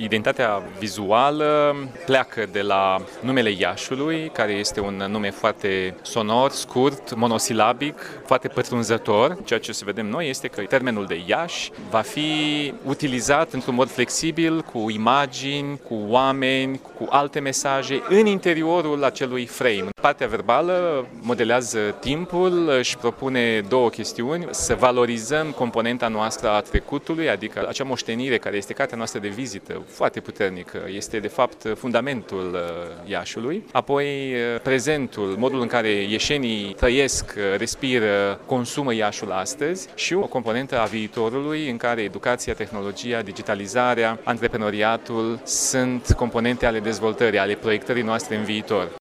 Identitatea vizuală pleacă de la numele Iașului, care este un nume foarte sonor, scurt, monosilabic, foarte pătrunzător. Ceea ce o să vedem noi este că termenul de Iași va fi utilizat într-un mod flexibil, cu imagini, cu oameni, cu alte mesaje, în interiorul acelui frame. Partea verbală modelează timpul, își propune două chestiuni: să valorizăm componenta noastră a trecutului, adică acea moștenire care este cartea noastră de vizită, foarte puternică, este de fapt fundamentul Iașului. Apoi prezentul, modul în care ieșenii trăiesc, respiră, consumă Iașul astăzi și o componentă a viitorului în care educația, tehnologia, digitalizarea, antreprenoriatul sunt componente ale dezvoltării, ale proiectării noastre în viitor.